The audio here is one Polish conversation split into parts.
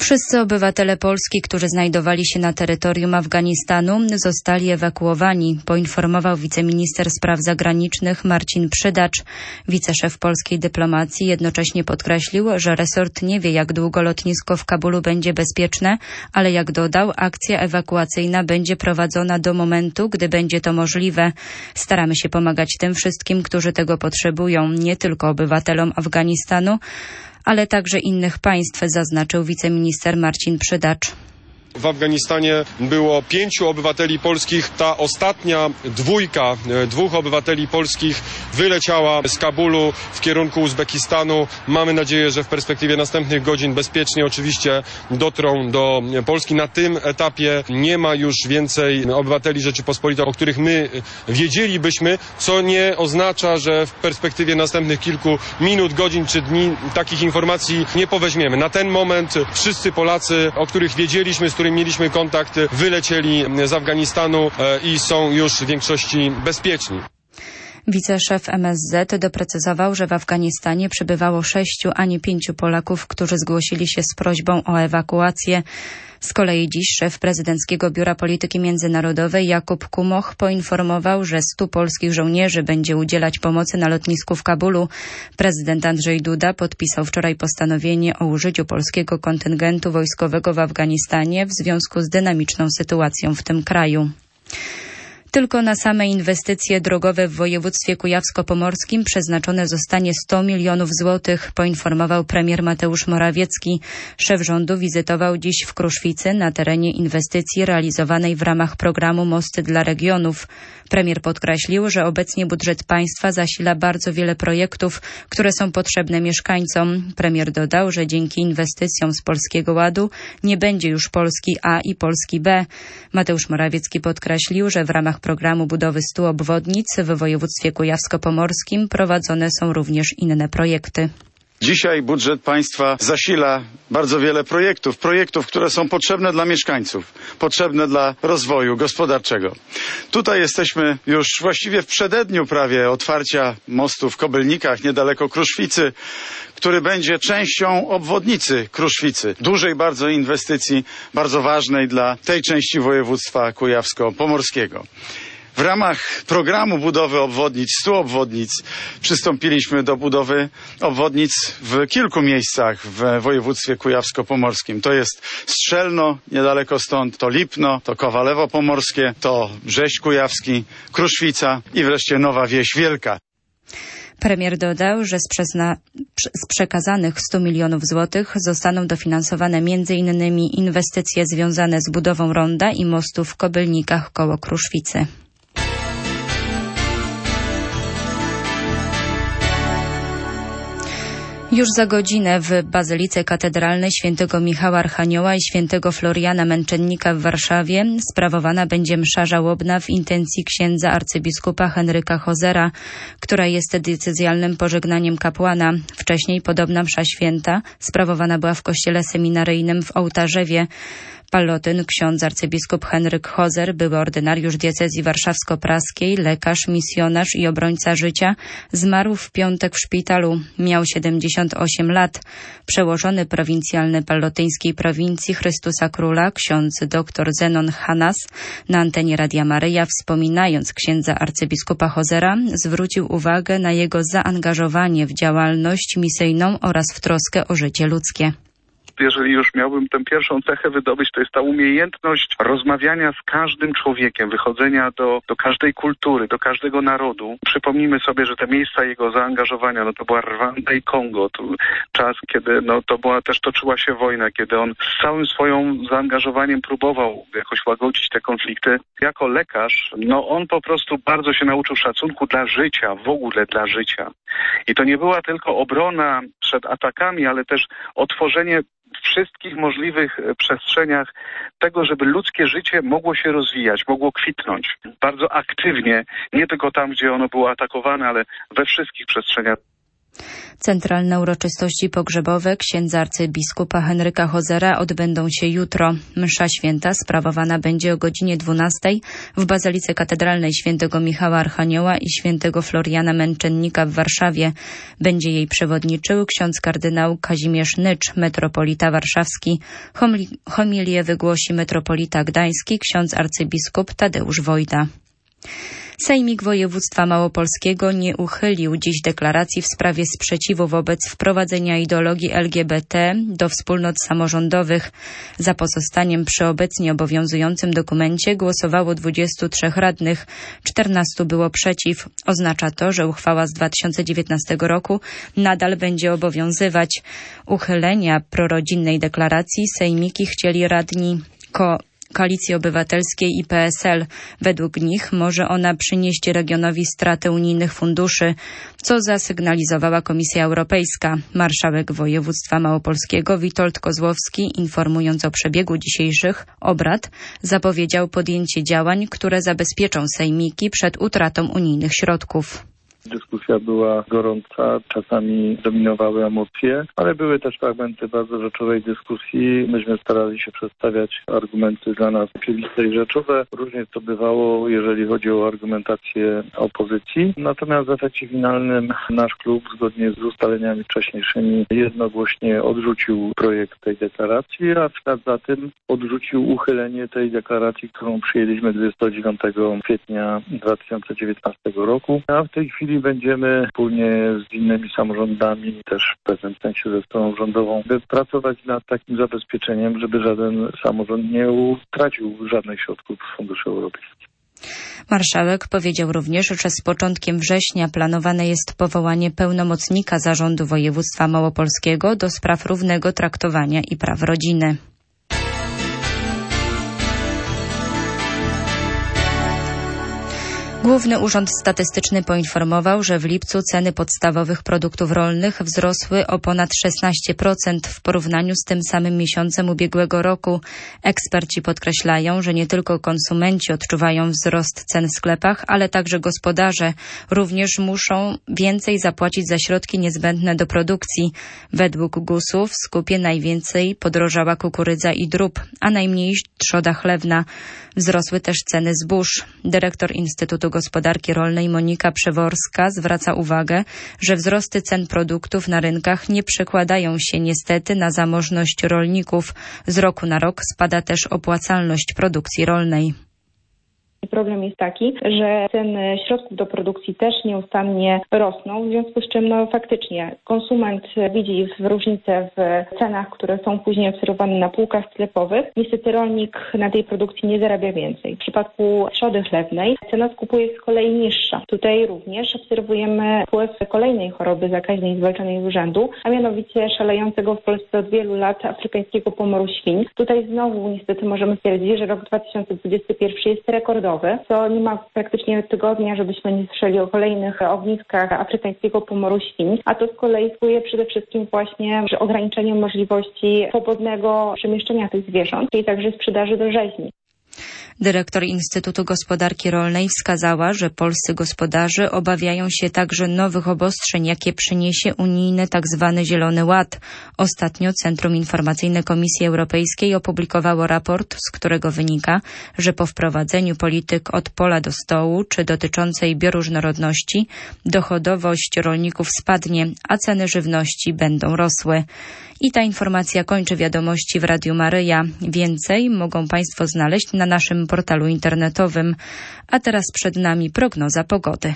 Wszyscy obywatele Polski, którzy znajdowali się na terytorium Afganistanu, zostali ewakuowani, poinformował wiceminister spraw zagranicznych Marcin Przydacz. Wiceszef polskiej dyplomacji jednocześnie podkreślił, że resort nie wie, jak długo lotnisko w Kabulu będzie bezpieczne, ale jak dodał, akcja ewakuacyjna będzie prowadzona do momentu, gdy będzie to możliwe. Staramy się pomagać tym wszystkim, którzy tego potrzebują, nie tylko obywatelom Afganistanu, ale także innych państw, zaznaczył wiceminister Marcin Przydacz. W Afganistanie było 5 obywateli polskich. Ta ostatnia dwóch obywateli polskich wyleciała z Kabulu w kierunku Uzbekistanu. Mamy nadzieję, że w perspektywie następnych godzin bezpiecznie oczywiście dotrą do Polski. Na tym etapie nie ma już więcej obywateli Rzeczypospolitej, o których my wiedzielibyśmy, co nie oznacza, że w perspektywie następnych kilku minut, godzin czy dni takich informacji nie poweźmiemy. Na ten moment wszyscy Polacy, o których wiedzieliśmy, z którymi mieliśmy kontakt, wylecieli z Afganistanu i są już w większości bezpieczni. Wiceszef MSZ doprecyzował, że w Afganistanie przebywało 6, a nie 5 Polaków, którzy zgłosili się z prośbą o ewakuację. Z kolei dziś szef Prezydenckiego Biura Polityki Międzynarodowej Jakub Kumoch poinformował, że 100 polskich żołnierzy będzie udzielać pomocy na lotnisku w Kabulu. Prezydent Andrzej Duda podpisał wczoraj postanowienie o użyciu polskiego kontyngentu wojskowego w Afganistanie w związku z dynamiczną sytuacją w tym kraju. Tylko na same inwestycje drogowe w województwie kujawsko-pomorskim przeznaczone zostanie 100 milionów złotych, poinformował premier Mateusz Morawiecki. Szef rządu wizytował dziś w Kruszwicy na terenie inwestycji realizowanej w ramach programu Mosty dla regionów. Premier podkreślił, że obecnie budżet państwa zasila bardzo wiele projektów, które są potrzebne mieszkańcom. Premier dodał, że dzięki inwestycjom z Polskiego Ładu nie będzie już Polski A i Polski B. Mateusz Morawiecki podkreślił, że w ramach programu budowy 100 obwodnic w województwie kujawsko-pomorskim prowadzone są również inne projekty. Dzisiaj budżet państwa zasila bardzo wiele projektów, które są potrzebne dla mieszkańców, potrzebne dla rozwoju gospodarczego. Tutaj jesteśmy już właściwie w przededniu prawie otwarcia mostu w Kobylnikach, niedaleko Kruszwicy, który będzie częścią obwodnicy Kruszwicy. Dużej bardzo inwestycji, bardzo ważnej dla tej części województwa kujawsko-pomorskiego. W ramach programu budowy obwodnic, 100 obwodnic, przystąpiliśmy do budowy obwodnic w kilku miejscach w województwie kujawsko-pomorskim. To jest Strzelno, niedaleko stąd, to Lipno, to Kowalewo Pomorskie, to Brześć Kujawski, Kruszwica i wreszcie Nowa Wieś Wielka. Premier dodał, że z przekazanych 100 milionów złotych zostaną dofinansowane m.in. inwestycje związane z budową ronda i mostu w Kobylnikach koło Kruszwicy. Już za godzinę w Bazylice Katedralnej Świętego Michała Archanioła i Świętego Floriana Męczennika w Warszawie sprawowana będzie msza żałobna w intencji księdza arcybiskupa Henryka Hozera, która jest decyzjalnym pożegnaniem kapłana. Wcześniej podobna msza święta sprawowana była w kościele seminaryjnym w Ołtarzewie. Pallotyn, ksiądz arcybiskup Henryk Hozer, były ordynariusz diecezji warszawsko-praskiej, lekarz, misjonarz i obrońca życia, zmarł w piątek w szpitalu. Miał 78 lat. Przełożony prowincjalny pallotyńskiej prowincji Chrystusa Króla, ksiądz dr Zenon Hanas, na antenie Radia Maryja, wspominając księdza arcybiskupa Hozera, zwrócił uwagę na jego zaangażowanie w działalność misyjną oraz w troskę o życie ludzkie. Jeżeli już miałbym tę pierwszą cechę wydobyć, to jest ta umiejętność rozmawiania z każdym człowiekiem, wychodzenia do każdej kultury, do każdego narodu. Przypomnijmy sobie, że te miejsca jego zaangażowania, to była Rwanda i Kongo. To czas, kiedy toczyła się wojna, kiedy on z całym swoim zaangażowaniem próbował jakoś łagodzić te konflikty. Jako lekarz, on po prostu bardzo się nauczył szacunku dla życia, w ogóle dla życia. I to nie była tylko obrona przed atakami, ale też otworzenie w wszystkich możliwych przestrzeniach tego, żeby ludzkie życie mogło się rozwijać, mogło kwitnąć. Bardzo aktywnie, nie tylko tam, gdzie ono było atakowane, ale we wszystkich przestrzeniach. Centralne uroczystości pogrzebowe księdza arcybiskupa Henryka Hozera odbędą się jutro. Msza święta sprawowana będzie o godzinie 12 w Bazylice Katedralnej Świętego Michała Archanioła i Świętego Floriana Męczennika w Warszawie. Będzie jej przewodniczył ksiądz kardynał Kazimierz Nycz, metropolita warszawski. Homilię wygłosi metropolita gdański, ksiądz arcybiskup Tadeusz Wojda. Sejmik Województwa Małopolskiego nie uchylił dziś deklaracji w sprawie sprzeciwu wobec wprowadzenia ideologii LGBT do wspólnot samorządowych. Za pozostaniem przy obecnie obowiązującym dokumencie głosowało 23 radnych, 14 było przeciw. Oznacza to, że uchwała z 2019 roku nadal będzie obowiązywać. Uchylenia prorodzinnej deklaracji sejmiki chcieli radni Koalicji Obywatelskiej i PSL. Według nich może ona przynieść regionowi stratę unijnych funduszy, co zasygnalizowała Komisja Europejska. Marszałek województwa małopolskiego Witold Kozłowski, informując o przebiegu dzisiejszych obrad, zapowiedział podjęcie działań, które zabezpieczą sejmiki przed utratą unijnych środków. Dyskusja była gorąca, czasami dominowały emocje, ale były też fragmenty bardzo rzeczowej dyskusji. Myśmy starali się przedstawiać argumenty dla nas oczywiste i rzeczowe. Różnie to bywało, jeżeli chodzi o argumentację opozycji. Natomiast w efekcie finalnym nasz klub, zgodnie z ustaleniami wcześniejszymi, jednogłośnie odrzucił projekt tej deklaracji, a w ślad za tym odrzucił uchylenie tej deklaracji, którą przyjęliśmy 29 kwietnia 2019 roku. A w tej chwili będziemy wspólnie z innymi samorządami, też w pewnym sensie ze stroną rządową, by pracować nad takim zabezpieczeniem, żeby żaden samorząd nie utracił żadnych środków z funduszy europejskich. Marszałek powiedział również, że z początkiem września planowane jest powołanie pełnomocnika Zarządu Województwa Małopolskiego do spraw równego traktowania i praw rodziny. Główny Urząd Statystyczny poinformował, że w lipcu ceny podstawowych produktów rolnych wzrosły o ponad 16% w porównaniu z tym samym miesiącem ubiegłego roku. Eksperci podkreślają, że nie tylko konsumenci odczuwają wzrost cen w sklepach, ale także gospodarze również muszą więcej zapłacić za środki niezbędne do produkcji. Według GUS-u w skupie najwięcej podrożała kukurydza i drób, a najmniej trzoda chlewna. Wzrosły też ceny zbóż. Dyrektor Instytutu Gospodarki Rolnej Monika Przeworska zwraca uwagę, że wzrosty cen produktów na rynkach nie przekładają się niestety na zamożność rolników. Z roku na rok spada też opłacalność produkcji rolnej. Problem jest taki, że ceny środków do produkcji też nieustannie rosną, w związku z czym faktycznie konsument widzi różnicę w cenach, które są później obserwowane na półkach sklepowych. Niestety rolnik na tej produkcji nie zarabia więcej. W przypadku trzody chlewnej cena skupu jest z kolei niższa. Tutaj również obserwujemy wpływ kolejnej choroby zakaźnej zwalczanej z urzędu, a mianowicie szalejącego w Polsce od wielu lat afrykańskiego pomoru świń. Tutaj znowu niestety możemy stwierdzić, że rok 2021 jest rekordowy, co nie ma praktycznie tygodnia, żebyśmy nie słyszeli o kolejnych ogniskach afrykańskiego pomoru świń, a to z kolei wpływie przede wszystkim właśnie ograniczeniem możliwości swobodnego przemieszczenia tych zwierząt, czyli także sprzedaży do rzeźni. Dyrektor Instytutu Gospodarki Rolnej wskazała, że polscy gospodarze obawiają się także nowych obostrzeń, jakie przyniesie unijny tzw. Zielony Ład. Ostatnio Centrum Informacyjne Komisji Europejskiej opublikowało raport, z którego wynika, że po wprowadzeniu polityk od pola do stołu czy dotyczącej bioróżnorodności dochodowość rolników spadnie, a ceny żywności będą rosły. I ta informacja kończy wiadomości w Radiu Maryja. Więcej mogą Państwo znaleźć na naszym portalu internetowym. A teraz przed nami prognoza pogody.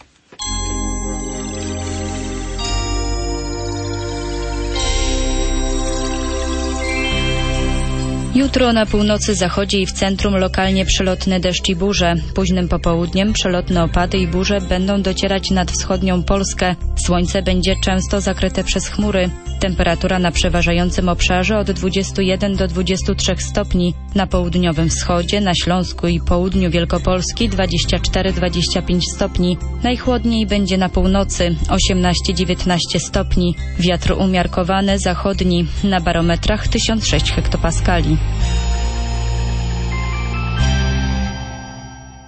Jutro na północy, zachodzie i w centrum lokalnie przelotny deszcz i burze. Późnym popołudniem przelotne opady i burze będą docierać nad wschodnią Polskę. Słońce będzie często zakryte przez chmury. Temperatura na przeważającym obszarze od 21 do 23 stopni. Na południowym wschodzie, na Śląsku i południu Wielkopolski 24-25 stopni. Najchłodniej będzie na północy 18-19 stopni. Wiatr umiarkowany zachodni, na barometrach 1006 hektopaskali.